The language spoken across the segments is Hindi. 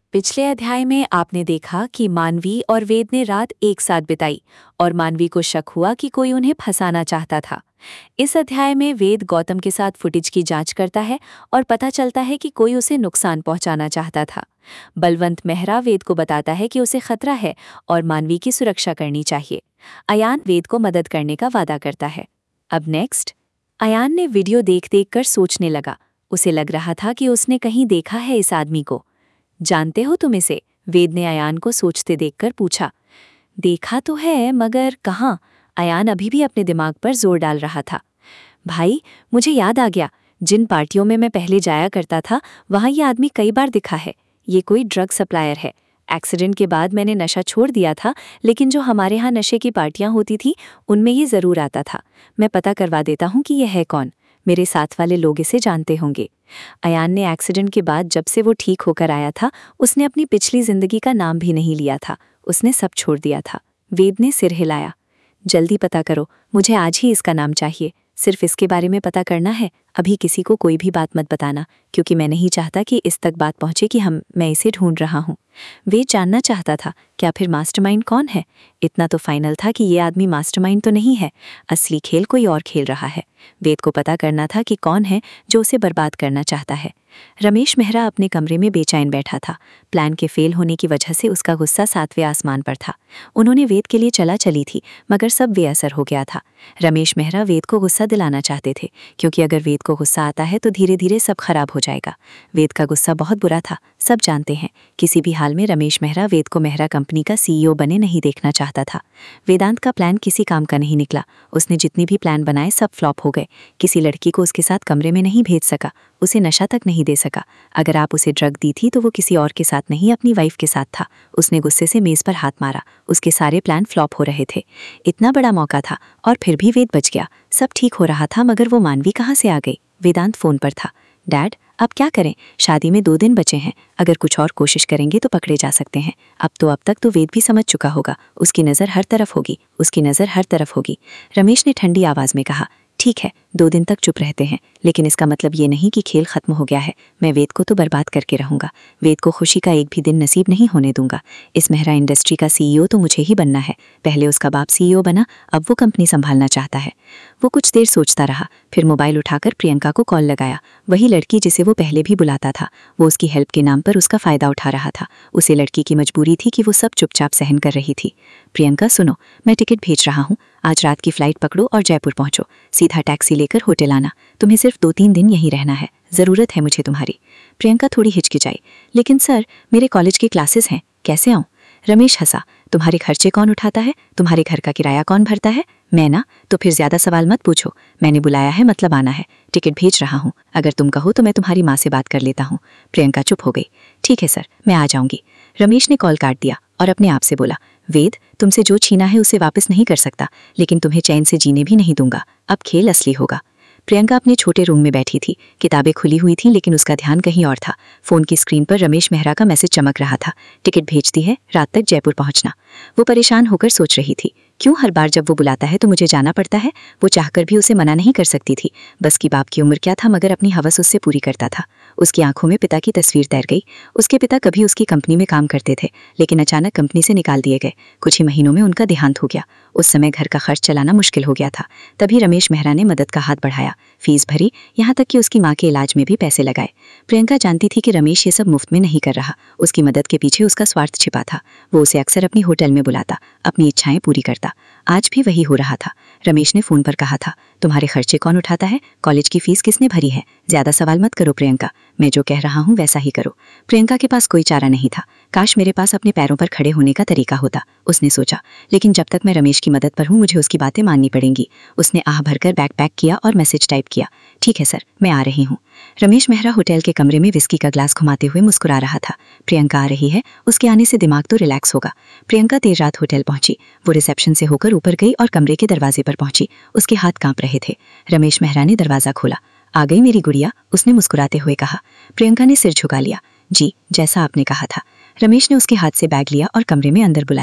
पिछले अध्याय में आपने देखा कि मानवी और वेद ने रात एक साथ बिताई और मानवी को शक हुआ कि कोई उन्हें फंसाना चाहता था। इस अध्याय में वेद गौतम के साथ फुटेज की जांच करता है और पता चलता है कि कोई उसे नुकसान पहुंचाना चाहता था। बलवंत मेहरा वेद को बताता है कि उसे खतरा है और मानवी की सुरक्षा करनी चाहिए। अयान वेद को मदद करने का वादा करता है। अब नेक्स्ट, अयान ने वीडियो देख देख कर सोचने लगा। उसे लग रहा था कि उसने कहीं देखा है इस आदमी को। जानते हो तुम इसे? वेद ने अयान को सोचते देखकर पूछा। देखा तो है, मगर कहाँ? अयान अभी भी अपने दिमाग पर जोर डाल रहा था। भाई, मुझे याद आ गया, जिन पार्टियों में मैं पहले जाया करता था वहाँ ये आदमी कई बार दिखा है। ये कोई ड्रग सप्लायर है। एक्सीडेंट के बाद मैंने नशा छोड़ दिया था, लेकिन जो हमारे यहाँ नशे की पार्टियाँ होती थी उनमें ये ज़रूर आता था। मैं पता करवा देता हूँ कि यह है कौन। मेरे साथ वाले लोग इसे जानते होंगे। अयान ने एक्सीडेंट के बाद जब से वो ठीक होकर आया था उसने अपनी पिछली जिंदगी का नाम भी नहीं लिया था। उसने सब छोड़ दिया था। वेद ने सिर हिलाया। जल्दी पता करो, मुझे आज ही इसका नाम चाहिए। सिर्फ इसके बारे में पता करना है। अभी किसी को कोई भी बात मत बताना, क्योंकि मैं नहीं चाहता कि इस तक बात पहुंचे कि मैं इसे ढूंढ रहा हूँ। वेद जानना चाहता था क्या फिर मास्टरमाइंड कौन है। इतना तो फाइनल था कि ये आदमी मास्टरमाइंड तो नहीं है। असली खेल कोई और खेल रहा है। वेद को पता करना था कि कौन है जो उसे बर्बाद करना चाहता है। रमेश मेहरा अपने कमरे में बेचैन बैठा था। प्लान के फेल होने की वजह से उसका गुस्सा 7वें आसमान पर था। उन्होंने वेद के लिए चला चली थी, मगर सब बेअसर हो गया था। रमेश मेहरा वेद को गुस्सा दिलाना चाहते थे, क्योंकि अगर वेद को गुस्सा आता है तो धीरे धीरे सब खराब हो जाएगा। वेद का गुस्सा बहुत बुरा था, सब जानते हैं। किसी भी हाल में रमेश मेहरा वेद को मेहरा कंपनी का CEO बने नहीं देखना चाहता था। वेदांत का प्लान किसी काम का नहीं निकला। उसने जितनी भी प्लान बनाए सब फ्लॉप हो गए। किसी लड़की को उसके साथ कमरे में नहीं भेज सका, उसे नशा तक नहीं दे सका। अगर आप उसे ड्रग दी थी तो वो किसी और के साथ नहीं, अपनी वाइफ के साथ था। उसने गुस्से से मेज पर हाथ मारा। उसके सारे प्लान फ्लॉप हो रहे थे। इतना बड़ा मौका था और फिर भी वेद बच गया। सब ठीक हो रहा था, मगर वो मानवी कहाँ से आ गई? वेदांत फोन पर था। डैड, अब क्या करें? शादी में 2 दिन बचे हैं। अगर कुछ और कोशिश करेंगे तो पकड़े जा सकते हैं। अब तक तो वेद भी समझ चुका होगा। उसकी नज़र हर तरफ होगी, उसकी नज़र हर तरफ होगी। रमेश ने ठंडी आवाज़ में कहा, ठीक है, 2 दिन तक चुप रहते हैं, लेकिन इसका मतलब ये नहीं कि खेल खत्म हो गया है। मैं वेद को तो बर्बाद करके रहूंगा। वेद को खुशी का एक भी दिन नसीब नहीं होने दूंगा। इस मेहरा इंडस्ट्री का CEO तो मुझे ही बनना है। पहले उसका बाप CEO बना, अब वो कंपनी संभालना चाहता है। वो कुछ देर सोचता रहा, फिर मोबाइल उठाकर प्रियंका को कॉल लगाया। वही लड़की जिसे वो पहले भी बुलाता था। वो उसकी हेल्प के नाम पर उसका फ़ायदा उठा रहा था। उसे लड़की की मजबूरी थी कि वो सब चुपचाप सहन कर रही थी। प्रियंका सुनो, मैं टिकट भेज रहा हूँ। आज रात की फ़्लाइट पकड़ो और जयपुर पहुँचो। सीधा टैक्सी लेकर होटल आना। तुम्हें सिर्फ 2-3 दिन यहीं रहना है। ज़रूरत है मुझे तुम्हारी। प्रियंका थोड़ी हिचकिचाई। लेकिन सर, मेरे कॉलेज की क्लासेस हैं, कैसे आऊँ? रमेश हंसा। तुम्हारे खर्चे कौन उठाता है? तुम्हारे घर का किराया कौन भरता है? मैं ना। तो फिर ज़्यादा सवाल मत पूछो। मैंने बुलाया है, मतलब आना है। टिकट भेज रहा हूँ। अगर तुम कहो तो मैं तुम्हारी माँ से बात कर लेता हूँ। प्रियंका चुप हो गई। ठीक है सर, मैं आ जाऊँगी। रमेश ने कॉल काट दिया और अपने आप से बोला, वेद, तुमसे जो छीना है उसे वापस नहीं कर सकता, लेकिन तुम्हें चैन से जीने भी नहीं दूंगा। अब खेल असली होगा। प्रियंका अपने छोटे रूम में बैठी थी। किताबें खुली हुई थीं, लेकिन उसका ध्यान कहीं और था। फ़ोन की स्क्रीन पर रमेश मेहरा का मैसेज चमक रहा था। टिकट भेजती है, रात तक जयपुर पहुंचना। वो परेशान होकर सोच रही थी, क्यों हर बार जब वो बुलाता है तो मुझे जाना पड़ता है? वो चाहकर भी उसे मना नहीं कर सकती थी। बस की बाप की उम्र क्या था, मगर अपनी हवस उससे पूरी करता था। उसकी आंखों में पिता की तस्वीर तैर गई। उसके पिता कभी उसकी कंपनी में काम करते थे, लेकिन अचानक कंपनी से निकाल दिए गए। कुछ ही महीनों में उनका देहांत हो गया। उस समय घर का खर्च चलाना मुश्किल हो गया था। तभी रमेश मेहरा ने मदद का हाथ बढ़ाया, फीस भरी, यहाँ तक कि उसकी माँ के इलाज में भी पैसे लगाए। प्रियंका जानती थी कि रमेश ये सब मुफ्त में नहीं कर रहा। उसकी मदद के पीछे उसका स्वार्थ छिपा था। वो उसे अक्सर अपनी होटल में बुलाता, अपनी इच्छाएं पूरी करता। आज भी वही हो रहा था। रमेश ने फ़ोन पर कहा था, तुम्हारे खर्चे कौन उठाता है? कॉलेज की फीस किसने भरी है? ज़्यादा सवाल मत करो प्रियंका, मैं जो कह रहा हूँ वैसा ही करो। प्रियंका के पास कोई चारा नहीं था। काश मेरे पास अपने पैरों पर खड़े होने का तरीका होता, उसने सोचा। लेकिन जब तक मैं रमेश की मदद पर हूँ मुझे उसकी बातें माननी पड़ेंगी। उसने आह भरकर बैग पैक किया और मैसेज टाइप किया, ठीक है सर, मैं आ रही हूँ। रमेश मेहरा होटल के कमरे में विस्की का ग्लास घुमाते हुए मुस्कुरा रहा था। प्रियंका आ रही है, उसके आने से दिमाग तो रिलैक्स होगा। प्रियंका देर रात होटल पहुंची। वो रिसेप्शन से होकर ऊपर गई और कमरे के दरवाजे पर पहुंची। उसके हाथ कांप रहे थे। रमेश मेहरा ने दरवाज़ा खोला। आ गई मेरी गुड़िया, उसने मुस्कुराते हुए कहा। प्रियंका ने सिर झुका लिया। जी, जैसा आपने कहा था। रमेश ने उसके हाथ से बैग लिया और कमरे में अंदर बुला लिया।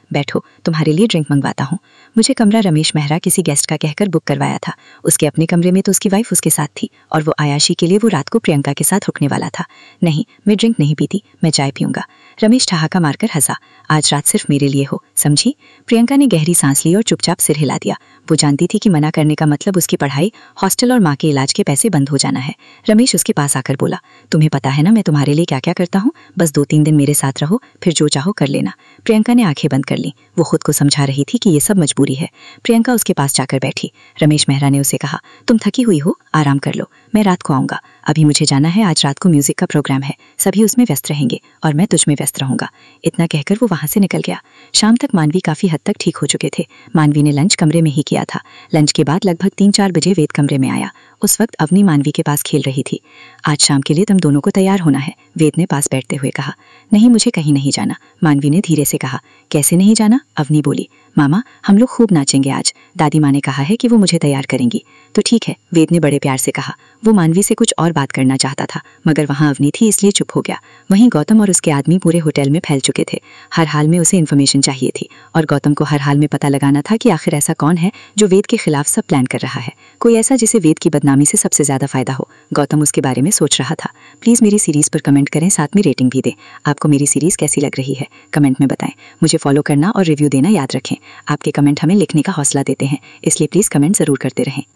बैठो, तुम्हारे लिए ड्रिंक मंगवाता हूँ। मुझे कमरा रमेश मेहरा किसी गेस्ट का कहकर बुक करवाया था। उसके अपने कमरे में तो उसकी वाइफ उसके साथ थी और वो आयाशी के लिए वो रात को प्रियंका के साथ रुकने वाला था। नहीं, मैं ड्रिंक नहीं पीती, मैं चाय पीऊंगा। रमेश ठहाका मारकर हंसा। आज रात सिर्फ मेरे लिए हो, समझी? प्रियंका ने गहरी सांस ली और चुपचाप सिर हिला दिया। वो जानती थी कि मना करने का मतलब उसकी पढ़ाई, हॉस्टल और माँ के इलाज के पैसे बंद हो जाना है। रमेश उसके पास आकर बोला, तुम्हें पता है ना मैं तुम्हारे लिए क्या क्या करता हूँ? बस 2-3 दिन मेरे साथ रहो, फिर जो चाहो कर लेना। प्रियंका ने आंखें बंद कर ली। वो खुद को समझा रही थी कि ये सब मजबूरी है। प्रियंका उसके पास जाकर बैठी। रमेश मेहरा ने उसे कहा, तुम थकी हुई हो, आराम कर लो, मैं रात को आऊँगा। अभी मुझे जाना है, आज रात को म्यूजिक का प्रोग्राम है, सभी उसमें व्यस्त रहेंगे और मैं तुझ में व्यस्त रहूंगा। इतना कहकर वो वहां से निकल गया। शाम तक मानवी काफी हद तक ठीक हो चुके थे। मानवी ने लंच कमरे में ही किया था। लंच के बाद लगभग 3-4 बजे वेद कमरे में आया। उस वक्त अवनी मानवी के पास खेल रही थी। आज शाम के लिए तुम दोनों को तैयार होना है, वेद ने पास बैठते हुए कहा। नहीं, मुझे कहीं नहीं जाना, मानवी ने धीरे से कहा। कैसे नहीं जाना? अवनी बोली। मामा, हम लोग खूब नाचेंगे आज, दादी माँ ने कहा है कि वो मुझे तैयार करेंगी। तो ठीक है, वेद ने बड़े प्यार से कहा। वो मानवी से कुछ और बात करना चाहता था मगर वहाँ अवनी थी इसलिए चुप हो गया। वहीं गौतम और उसके आदमी पूरे होटल में फैल चुके थे। हर हाल में उसे इन्फॉर्मेशन चाहिए थी और गौतम को हर हाल में पता लगाना था कि आखिर ऐसा कौन है जो वेद के खिलाफ सब प्लान कर रहा है। कोई ऐसा जिसे वेद की बदनामी से सबसे ज्यादा फायदा हो। गौतम उसके बारे में सोच रहा था। प्लीज़ मेरी सीरीज़ पर कमेंट करें, साथ में रेटिंग भी दें। आपको मेरी सीरीज़ कैसी लग रही है कमेंट में बताएं। मुझे फॉलो करना और रिव्यू देना याद रखें। आपके कमेंट हमें लिखने का हौसला देते हैं, इसलिए प्लीज़ कमेंट ज़रूर करते रहें।